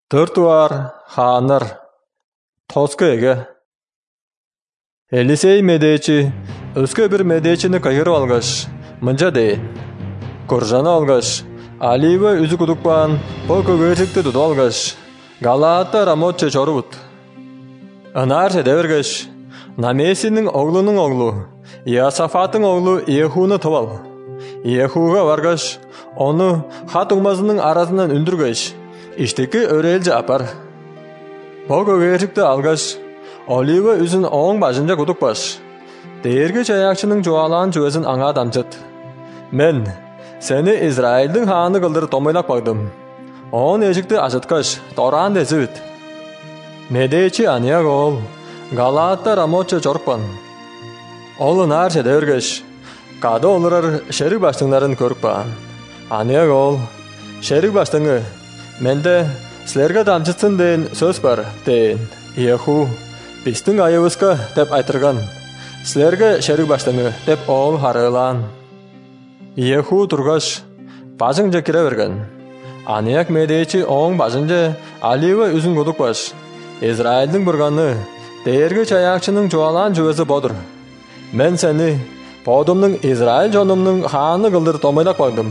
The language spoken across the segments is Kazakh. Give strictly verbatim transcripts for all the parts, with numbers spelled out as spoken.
Төртуар хаанар тоскеге. Елисей медечи өске бір медечini кайырып алгаш, мынча дейін. Көржаны алгаш, Аливы үзі күдікпан по көгершікті тұту алгаш, Галаатта Рамотче чорубут. Анар седевергеш, Намесінің оғлының оғлу, Иосафаттың оғлу Иехуны тывал. Иехуға баргаш, оны хат ұңмазының арасынан үндіргеш, иштеки өрелже апар. По көгершікті алгаш, Оливы үзін оң бажынжа күдік баш. Дейерге чаякчының жуалан жуэзін аңа дамчыт. Мен, сені Израильдің хааны қылдыр томайлақ багдым. Он ежікті ашыткаш, торан дезібіт. Медечи анияқ ол, Галаатта Рамотче чоркпан. Олын ар шедевергеш, кады олырар шерік баштыңларын көрікпан. Анияқ ол, шерік баштыңы, менде сілерге дамчытсын дейін сөз бар, дейін. Иеху, біздің айыбысқа деп айтырған. Сілерге шерік баштыңы деп ол харылан. Иеху тұрғаш, бажыңжа кіре берген. Анияқ медечи оң бажыңжа Аливы үзін күдік баш. Израильдің бұрғаны, дейерге чаякчының жуалан жуезі бодыр. Мен сені, подымның Израиль жонымның хааны қылдыр томайлақ багдым.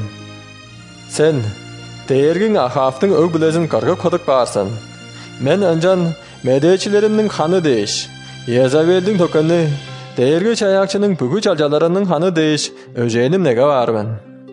Сен, дейергің Ахавтың өг білезін қырғып қыдық барсын. Мен öncan медечилеримнің ханы дейш, Езавелдің төкені, дейерге чаякчының бүгі чалжаларының ханы дейш, өженім неге бармын.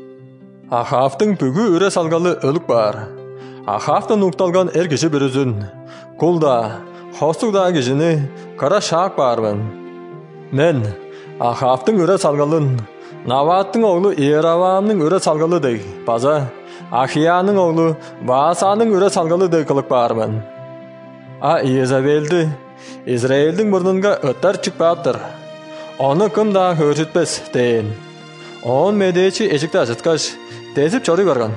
Ахавтың бүгі үре салғалы өлік бар. Ахавтың ұқталған әр кіші бір үзін. Құлда, хостықда кішіні қара шақ бармын. Мен, Ахавтың үре салғалын, Наваттың оғлы Иеравамның үре салғалы дей, база, Ахияның оғлы Ваасаның үре салғалы дей қылық бармын. А Езавелді, Израильдің бұрнынға өттар чықпаптыр. Оны кім да көрсетпес, дейін. Он медечи ешікті ашыткаш, тезіп чоры барған.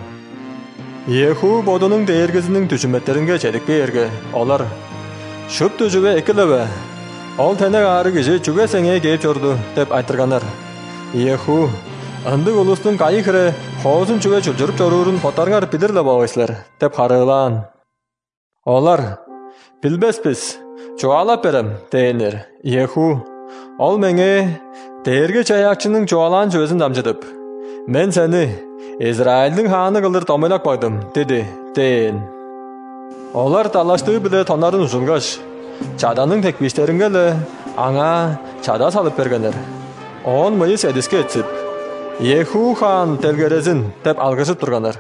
Иеху бодының дейіргізінің түшіметтерінге чедік бейерге, олар. Шүп түжіге екілі Ол тәнек ары кеші чүге сәңе кейіп чорды, деп айтырғанар. Иеху, ындық ұлыстың қайықыры, хоғызын чүге чүлжіріп чорырын фотарғар білірлі бағыслар, деп харылан. Олар, білбеспіз, чуалап берем, дейінер. Иеху, ол мәңе, дейірге чаякчының чуалан жөзін дамжыдып. Мен сәні, Израильдің хааны қылдыр томайлақ багдым, деді, дейін. Олар талашты біле тонарын ұшылғаш, чаданың текбештерінгелі аңа чада салып бергенер. Он мыйыс әдіске етсіп, Иеху хан телгерезін деп алғысып тұрғанар.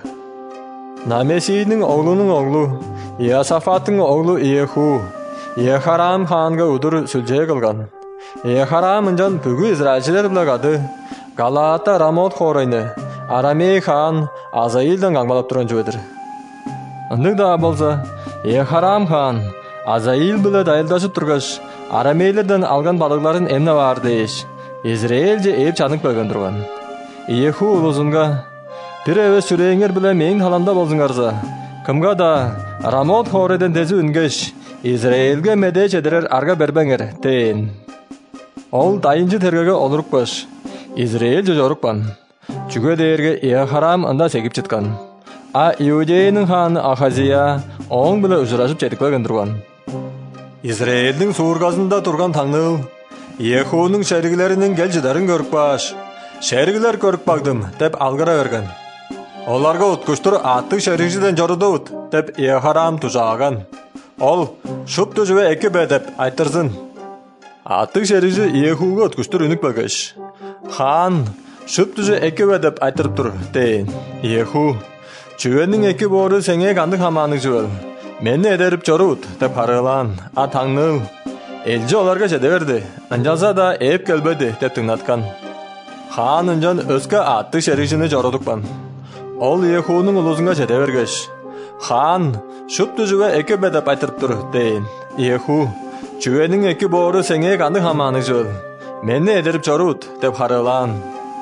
Намесидің оғлының оғлу, Иосафаттың оғлу Иеху, Иехарам ханға ұдыр сүлже қылған. Иехарам ұнжан бүгі Израильшілер білігады, Галаатта Рамот қорайны, Арамей хан Азаилдан қаңбалап тұрған жөдір. Үндік да болса, Иехарам хан Азаил білі дайылдашып тұрғаш, Арамейлерден алған балықларын емне бар дейш, Израильде еп чанық бөлген тұрған. Иеху ұлызынға, бір әвес сүрейіңер біле мейін халанда болзыңарза, кімға да Рамот қорайден дезі үнгеш, Израильге медеч едерер арға бербәңер, дейін. Ол дайынжы тергеге олырық баш, Израиль жожорықпан. Чүге дейерге Иехарам ында секіп чытқан. А Иудейінің ханы Ахазия оң білі ұжырашып четік бәген тұрған. Израильдің суырғазында тұрған таңныл, Иехуның шәрігілерінің гәлжідарын көріп баш, шәрігілер көріп багдым, деп алғыра берген. Оларға ұткүштір аттық шәрігжіден жорыды ұт, деп Иехарам тұжаған. Ол, шүп түжіге әкі бә деп айтырзын. Аттық шәрігжі Иехуға ұткүштір үнік бәгеш. Хан, шүп түжі әкі бә деп айтырып тұр, дейін. Иеху, чүвенің әкі боры сәңе қандық хаманың жуыл. Мені әдеріп жорыут, деп харылан. А таңныл. Елжі оларға жеде берді. Анжалса да әп кәлбеді, деп тыңнатқан. Хан ұнжан өскі аттық шәрігжіні жорыдықпан. Ол Иехуның ұлызыңға жеде бергеш. Хан, шүп түжіге әкі бә деп айтырып тұр, дейін. Иеху, чүвенің әкі боры сәңе қандық хаманың жуыл. Мені әдеріп жорыут, деп харылан.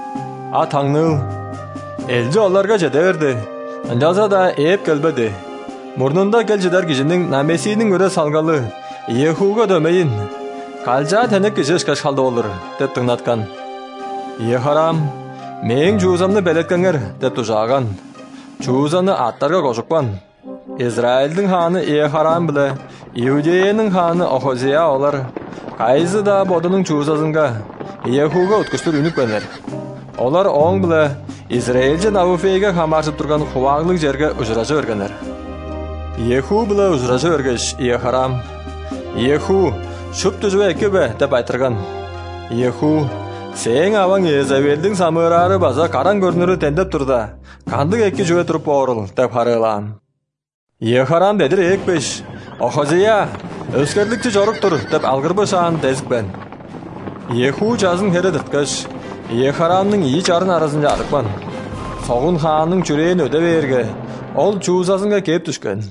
А таңныл. Елжі оларға жеде берді. Анжалса да әп кәлбеді. Мұрнында кәлжідар кішінің намесінің үре салғалы Иехуға дөмейін. Қалжа тәнік кіші шқаш қалды олыр, деп тыңнатқан. Иехарам, мен жуызамны бәлеткәңер, деп тұжаған. Чуызаны аттарға қошықпан. Израильдің ханы Иехарам білі, Иудеяның ханы Охозия олар, қайзы да бодының чуызазынға, Иехуға ұткүстір үнік бәнер. Олар оң білі, Израильже Навуфейге хамаршып тұрған құвағылық жерге ұжырасы өргенер. Иеху білі ұжырасы өргеш Иехарам. Иеху, шүп түзбе әкі бә, деп айтырған. Иеху, сен аваң Езавелдің самырары база қаран көрінірі тендеп тұрда, қандық әкі жүге тұрып орыл, деп харылан. Иехарам дедір екпеш, Охозия, өскерлікті жорық тұр, деп алғырбы шағын дезік бән. Иеху жазын хері дұрткаш, Иехарамның ий жарын арасында арықпан. Соғын ханның жүрейін өде берге, ол чуызасынға кеп түшкен.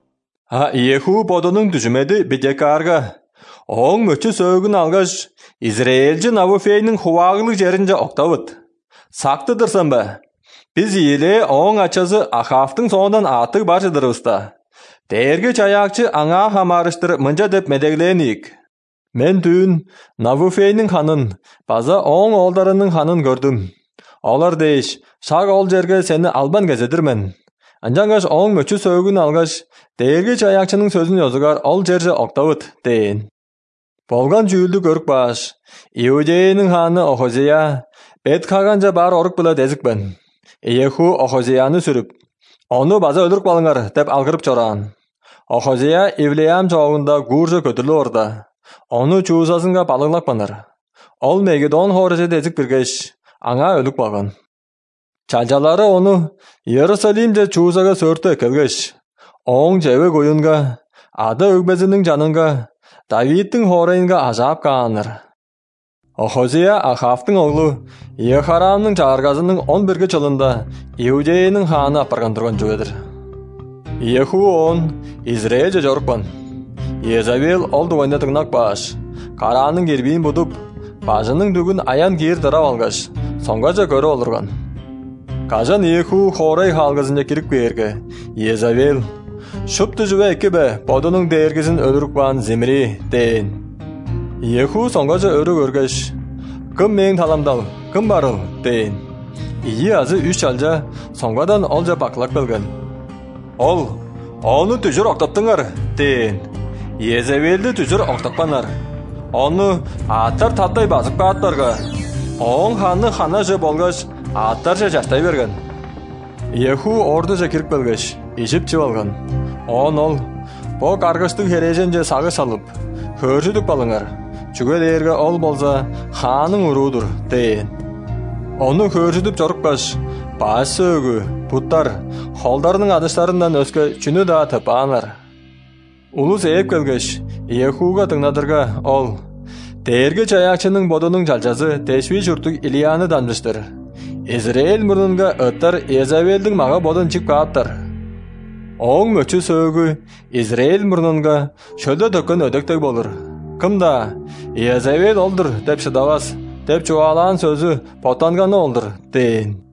Ha Иеху бодының түжімеді бедекарға. Оң мөчі сөйгін алғаш, Израильжі Навуфейнің хуағылық жерінде оқтауыд. Сақты дұрсан ба? Біз еле оң ачасы Ахавтың соңынан атық баршыдыр ұста. Дәргі чаяқчы аңа хамарыштыр мұнжа деп медеглейінік. Мен түн Навуфейнің ханын, база оң олдарының ханын көрдім. Олар дейш, шақ ол жерге сені албан кезедірмен. Анжаңғаш оң мөчі сөйгін алғаш, дәргі чаяқчының сөзін озығар ол жерже оқтауыд дейін. Болған жүйілді көрік баш, Иудейінің ханы Охозия, бет қағанжа бар орық бұла дезік бән. Иеху Охозияны сүріп, оны база өлірк балыңар деп алғырып чоран. Охозия Ивлеям жоғында гуржы көтілі орда. Оны чуызасынға балыңлақ банар. Ол Мегедон хорыжы дезік біргеш, аңа өлік балған. Чалжалары оны Иерусалимде чуызаға сөрті келгеш. Оң жәуі көйінға, ады өгбезінің жанынға, Давидтің хорайынға ажап қағаныр. Охозия Ахавтың оғлы Иехарамның чарғазының он бірге чылында Иудейінің ханы апарған тұрған жөедір. Иеху он Израильже жорықпан. Езавел ол дуайна тыңнақ баш. Қараның кербейін бұдып, бажының дүгін аян кейір дырап алғаш, соңғажа көрі олырған. Кажан Иеху хорай халғызында керіп көйерге. Езавел шүп түжібе әкі бә, бодының дәргізін өлірік баған Зимри дейін. Иеху соңғажа өрі көргеш, кім мен таламдал, кім барыл дейін. Ии азы үш алжа соңғадан олжа бақылақ білген. Ол, оны түжір оқтаптыңар дейін. Езавелді түжір оқтаппанар. Оны аттар таттай базық бааттарға. Оң ханы хана жы болғаш, аттар жа жастай берген. Иеху орды жа кірік білгеш, ежіп чып алған. Он ол, бұл қарғыштың хереженже сағы салып, көршідік балыңар. Жүгел ерге ол болса, ханың ұрудыр, дейін. Оны көршідіп жорықпаш, бас сөгі, бұттар, холдарының адыштарынан өскі чүні да тыпанар. Улус еп келгеш, Иехуға тыңнадырға ол, дәргі чаяқчының бодының жалжазы тешви жұртық Илияны данжыштыр. Израиль мұрнынға өттар Езавелдің маға бодын чик бааттар. Оң мөчі сөйгі Израиль мұрнынға шөлді төккен өдіктік болыр. Кымда, Езавел олдыр деп шыдавас, деп чуалан сөзі потанғаны олдыр, дейін.